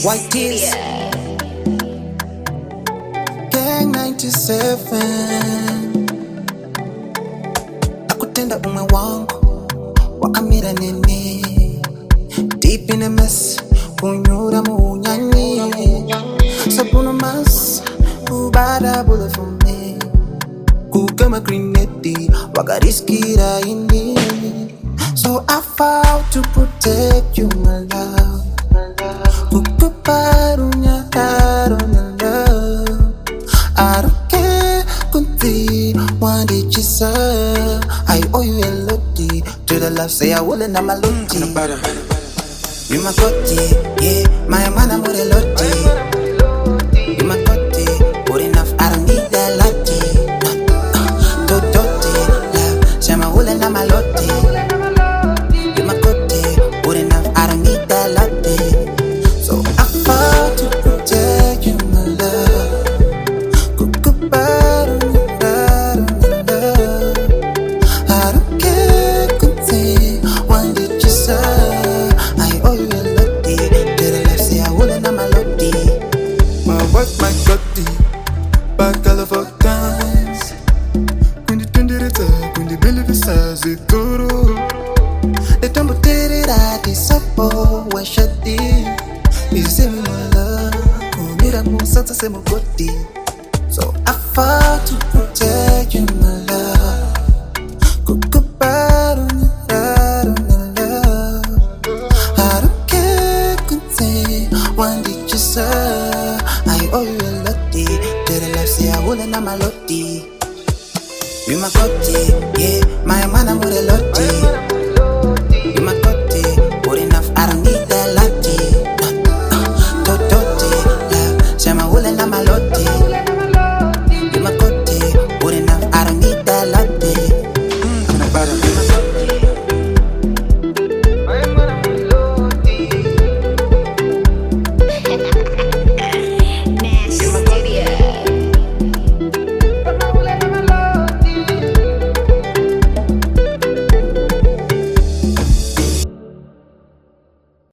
White tears. Gang 97. Nakutenda umwe wangu wakamira nene. Deep in a mess, kunyura munyani. Sabuno mas, ubada bula for me. Kukama grenade, wakariskira ini. So I vowed to protect you, my love. Kukuparunya karunya love. I don't care, kunti wandi chisa. I owe you a loti. To the love, say I will and I'm a loti. You my gotti, yeah, my man I'm with a loti. You my gotti, good enough, I don't need that loti. Doti, love, say my will and I'm a loti. You my gotti, good enough, I don't need that loti. So I fought to protect you, my love. Kukubaru, I don't care, kunti, one did you say? I owe you a loti. To the left, say I wouldn't, I'm a loti. My wife, my gotti, back all of our times. Kundi tundirita, kundi bili visa zituru. The tumble did it, I disapo, when shadi. You say me my love, kumira musata se mugoti. So I fought to protect you, my love. Kukubaru, love. I don't care, kunti, one did you say? I owe you a loti. To the left, say I wouldn't, I'm a loti. You my gotti, yeah, my man I'm with a loti. You my gotti, good enough, I don't need that loti. Doti, love, say my will and I'm a loti.